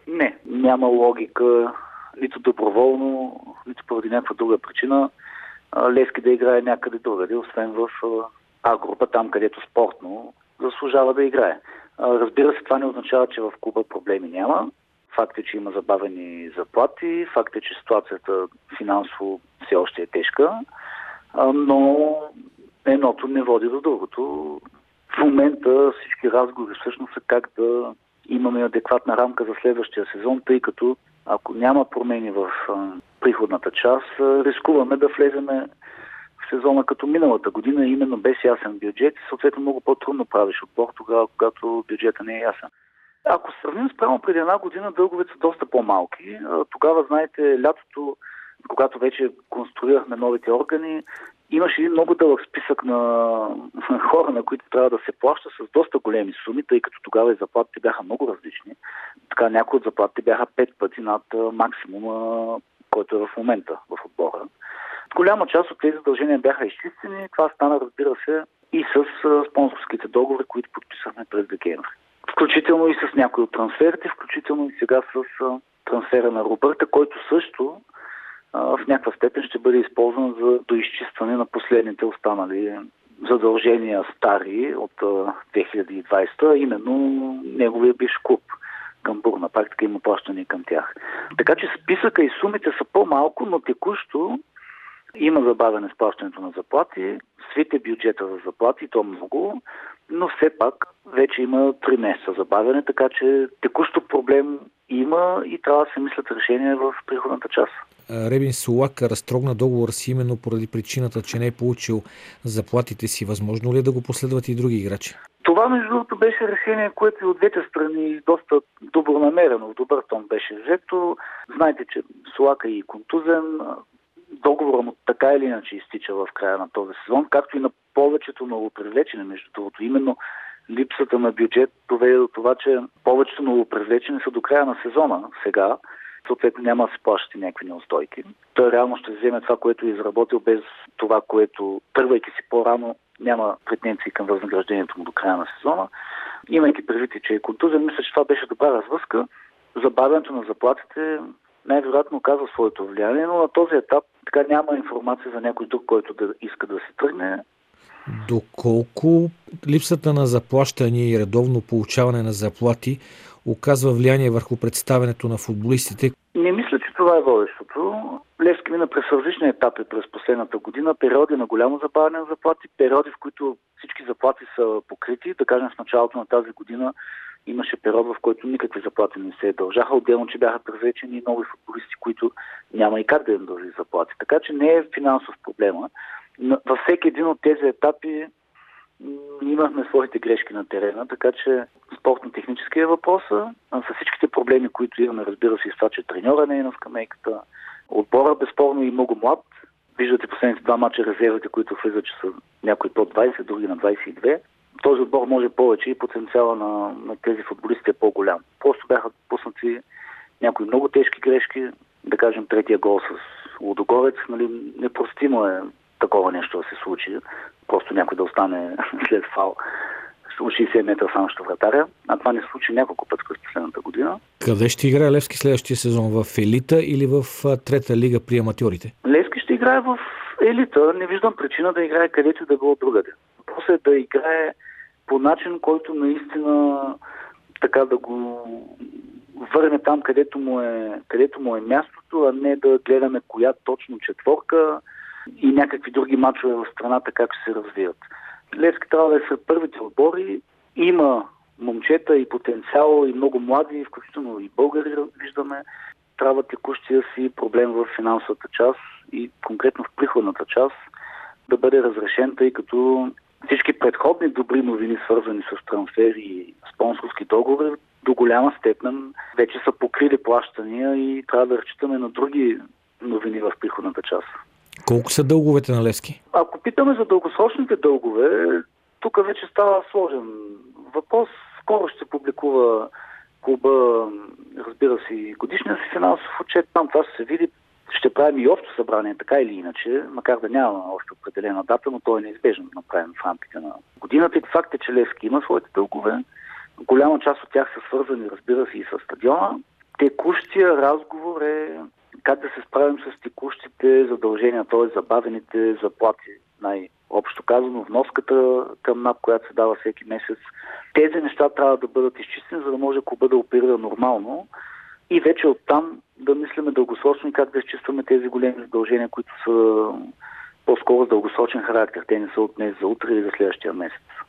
Не, няма логика, нито доброволно, нито поради някаква друга причина Левски да играе някъде другаде, освен в А група, там където спортно заслужава да играе. Разбира се, това не означава, че в клуба проблеми няма. Факт е, че има забавени заплати, факт е, че ситуацията финансово все още е тежка, но едното не води до другото. В момента всички разговори всъщност са как да имаме адекватна рамка за следващия сезон, тъй като ако няма промени в приходната част, рискуваме да влеземе в сезона като миналата година, именно без ясен бюджет и съответно много по-трудно правиш отбор тогава, когато бюджета не е ясен. Ако сравним спрямо преди една година, дълговете са доста по-малки. Тогава, знаете, лятото, когато вече конструирахме новите органи, имаше един много дълъг списък на хора, на които трябва да се плаща с доста големи суми, тъй като тогава и заплатите бяха много различни. Така някои от заплатите бяха 5 пъти над максимума, който е в момента в отбора. Голяма част от тези задължения бяха изчистени. Това стана, разбира се, и с спонсорските договори, които подписахме през декември. Включително и с някои от трансферите, включително и сега с трансфера на Робърта, който също в някаква степен ще бъде използван за доизчистване на последните останали задължения стари от 2020, именно неговия бивш клуб към Бурна. Практика има плащане към тях. Така че списъка и сумите са по-малко, но текущо има забавяне с плащането на заплати, свите бюджета за заплати, то много, но все пак вече има 3 месеца забавяне, така че текущо проблем има и трябва да се мислят решения в приходната част. Ребин Солак разтрогна договора си именно поради причината, че не е получил заплатите си. Възможно ли е да го последват и други играчи? Това, между другото, беше решение, което и от двете страни доста добронамерено, в добър тон беше взето. Знаете, че Солак е и контузен. Договорът му така или иначе изтича в края на този сезон, както и на повечето новопривлечени, между другото. Именно липсата на бюджет доведе до това, че повечето новопривлечени са до края на сезона сега. Съответно няма да се плащат и някакви неустойки. Той реално ще вземе това, което е изработил, без това, което, тръгвайки си по-рано, няма претенции към възнаграждението му до края на сезона. Имайки предвид, че е контузен, мисля, че това беше добра развръзка. Забавянето на заплатите най-вероятно оказва своето влияние, но на този етап така няма информация за някой друг, който да иска да се тръгне. Доколко липсата на заплащане и редовно получаване на заплати оказва влияние върху представянето на футболистите? Не мисля, че това е водещото. Левски мина през различни етапи през последната година. Периоди на голямо забавяне на заплати, периоди, в които всички заплати са покрити. Да кажем, в началото на тази година имаше период, в който никакви заплати не се дължаха. Отделно, че бяха привлечени нови футболисти, които няма и как да им дължи заплати. Така че не е финансов проблема. Във всеки един от тези етапи имахме своите грешки на терена, така че спортно-технически е въпроса. С всичките проблеми, които имаме, разбира се, и с това, че треньора не е на скамейката. Отбора безспорно и много млад. Виждате последните 2 мача резервите, които влизат, че са някои под 20, други на 22. Този отбор може повече и потенциала на тези футболисти е по-голям. Просто бяха пуснати някои много тежки грешки. Да кажем, третия гол с Лудогорец. Непростимо е такова нещо да се случи. Просто някой да остане след фал 60 метра само ще вратаря. А това не се случи няколко пъти през последната година. Къде ще играе Левски следващия сезон? В елита или в трета лига при аматьорите? Левски ще играе в елита. Не виждам причина да играе където да било другаде. После да играе по начин, който наистина така да го върне там, където му е мястото, а не да гледаме коя точно четворка и някакви други мачове в страната как ще се развият. Левски трябва да е сред първите отбори. Има момчета и потенциал, и много млади, включително и българи виждаме. Трябва текущия си проблем в финансовата част и конкретно в приходната част да бъде разрешен, тъй като всички предходни добри новини, свързани с трансфери и спонсорски договори, до голяма степен вече са покрили плащания и трябва да разчитаме на други новини в приходната част. Колко са дълговете на Левски? Ако питаме за дългосрочните дългове, тук вече става сложен въпрос. Скоро ще се публикува клуба, разбира се, и годишния си финансов отчет. Там това ще се види. Ще правим и общо събрание, така или иначе, макар да няма още определена дата, но то е неизбежно да направим в рамките на годината. И факт е, че Левски има своите дългове. Голяма част от тях са свързани, разбира се, и с стадиона. Текущия разговор е как да се справим с текущите задължения, т.е. забавените заплати, най-общо казано, вноската към НАП, която се дава всеки месец. Тези неща трябва да бъдат изчистени, за да може клуба да оперира нормално и вече оттам да мислиме дългосрочно как да изчистваме тези големи задължения, които са по-скоро с дългосрочен характер. Те не са от днес за утре или за следващия месец.